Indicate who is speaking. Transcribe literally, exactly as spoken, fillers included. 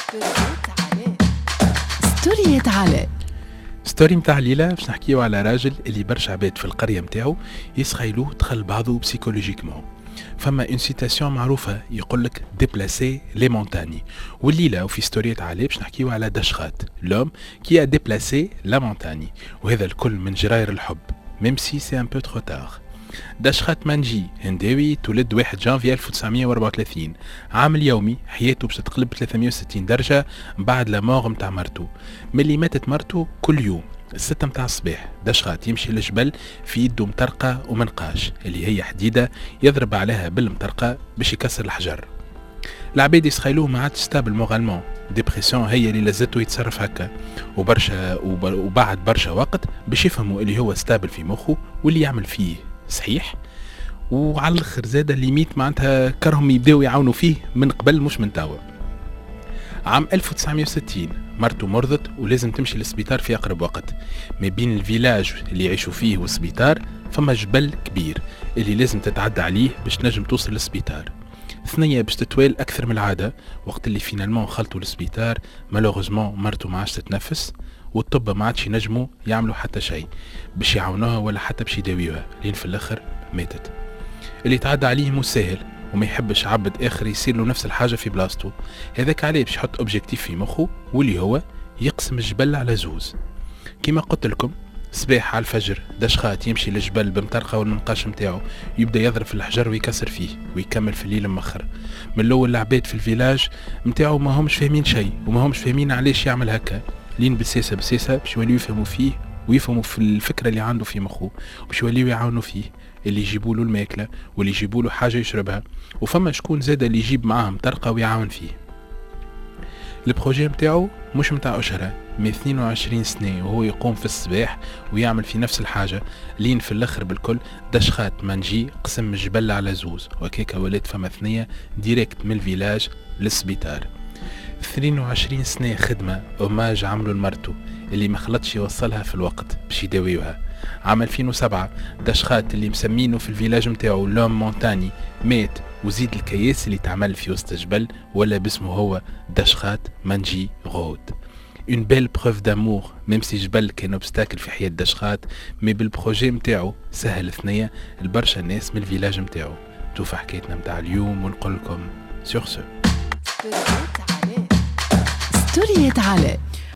Speaker 1: ستوريات علاء.
Speaker 2: ستوري متاع ليلى باش نحكيو على راجل اللي برشا عباد في القريه متاعو يسخيلوه دخل بعضه بسيكولوجيكمون. فما اون سيتاسيون معروفه يقول لك ديبلاسي لي مونتاني، والليله وفي ستوريات علاء باش نحكيو على دشخات لوم كي ا ديبلاسي لا مونتاني، وهذا الكل من جراير الحب ميم سي سي ان بو ترو تار. دشخات مانجي هنداوي تولد واحد جانفي ألف وتسعمية وأربعة وثلاثين، عامل يومي حياته باش تقلب ثلاثمية وستين درجة بعد لا مور متاع مرتو. ملي ماتت مرتو كل يوم الستة متاع الصباح دشخات يمشي للجبل في يده مطرقة ومنقاش اللي هي حديدة يضرب عليها بالمطرقة باش يكسر الحجر. العباد يسخيلوه ما عادش ستابل مورالمون، ديبرسيون هي اللي لزته يتصرف هكا، وبرشا وبعد برشا وقت باش يفهموا اللي هو ستابل في مخه واللي يعمل فيه صحيح. وعلى الاخر زاده ليميت معناتها كرهم يبداو يعاونوا فيه من قبل مش من توا. عام ألف وتسعمية وستين مرته مرضت ولازم تمشي للسبيطار في اقرب وقت. ما بين الفيلاج اللي يعيشوا فيه والسبيطار فما جبل كبير اللي لازم تتعدى عليه باش تنجم توصل للسبيطار. ثنية باش تتوال اكثر من العاده، وقت اللي فينالمون خلطوا للسبيطار مالوغوزمون مرته ما عادش تتنفس، والطب ما عادش ينجموا يعملوا حتى شيء باش يعاونوها ولا حتى باش يداويوها، لين في الاخر ماتت. اللي تعدى عليه مو سهل وما يحبش عبد اخر يصير له نفس الحاجه في بلاصتو، هذاك عليه باش يحط اوبجيكتيف في مخه واللي هو يقسم الجبل على زوز. كما قلت لكم صباح على الفجر دشخات يمشي للجبل بمطرقه والمنقاش نتاعو يبدا يضرب في الحجر ويكسر فيه ويكمل في الليل مخر. من الاول العباد في الفيلاج نتاعو ما همش فاهمين شيء وما همش فاهمين علاش يعمل هكا، لين بسيسه بسيسه باش يوليو يفهموا فيه ويفهموا في الفكره اللي عنده في مخه، باش يوليو يعاونوا فيه، اللي يجيبوا له الماكله واللي يجيبوا له حاجه يشربها، وفما شكون زاد اللي يجيب معاه مطرقه ويعاون فيه. البروجي نتاعو مش نتاع اشهر من اثنين وعشرين سنه وهو يقوم في الصباح ويعمل في نفس الحاجه، لين في الاخر بالكل دشخات مانجي قسم الجبل على زوز، وكيكا ولات فما ثنيه ديريكت من الفيلاج للسبيطار. اثنين وعشرين سنه خدمه اوماج عملوا لمرتو اللي ما خلطش يوصلها في الوقت باش يداويوها. عام ألفين وسبعة دشخات اللي مسمينه في الفيلاج نتاعو لوم مونتاني مات، وزيد الكياس اللي تعمل في وسط الجبل ولا باسمه هو دشخات مانجي رود. اون بيل بروف دامور ميم سي جبل كان اوبستاكل في حياة دشخات، مي بالبروجي نتاعو سهل ثنية البرشا الناس من الفيلاج نتاعو. توفى حكايتنا نتاع اليوم ونقول لكم سور سو.
Speaker 1: ستوريات علاء.